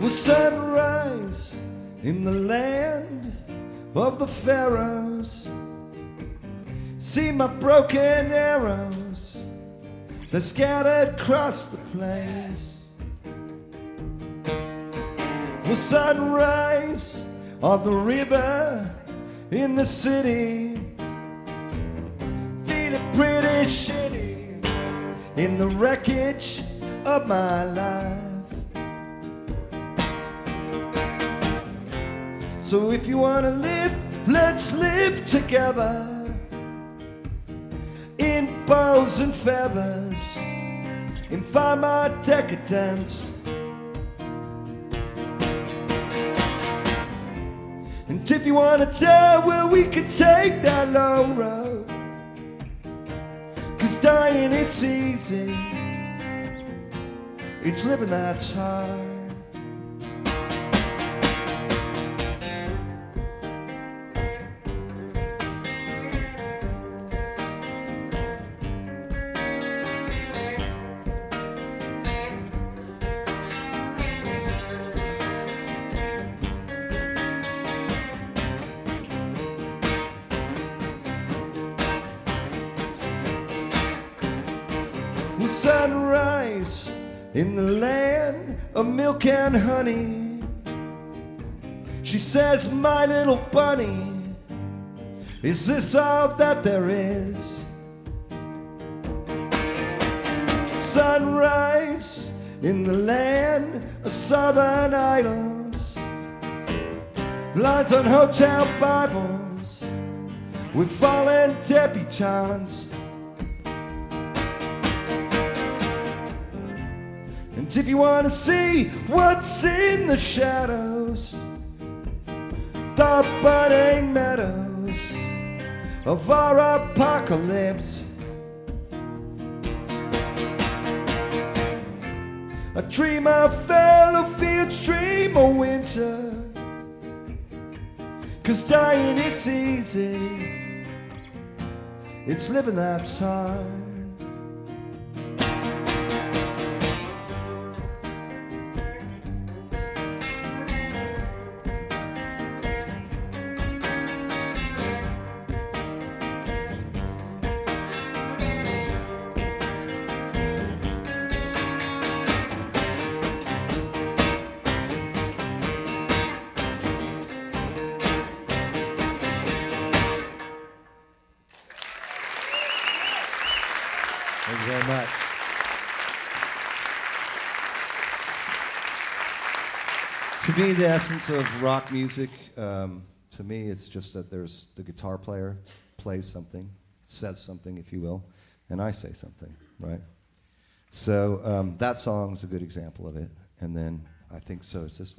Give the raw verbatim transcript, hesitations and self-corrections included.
will sunrise in the land of the pharaohs. See my broken arrows, they're scattered across the plains. Will sunrise on the river in the city, feeling pretty shitty in the wreckage of my life. So if you wanna live, let's live together in bows and feathers, in far decadence. And if you wanna tell, well, we could take that low road, 'cause dying it's easy, it's living that's hard. Sunrise in the land of milk and honey. She says, my little bunny, is this all that there is? Sunrise in the land of southern idols, lines on hotel Bibles with fallen debutantes. And if you want to see what's in the shadows, the burning meadows of our apocalypse, a dream of fellow fields, dream of winter, 'cause dying it's easy, it's living that's hard. Thank you very much. To me, the essence of rock music, um, to me, it's just that there's the guitar player plays something, says something, if you will, and I say something, right? So um, that song's a good example of it, and then I think so is this one.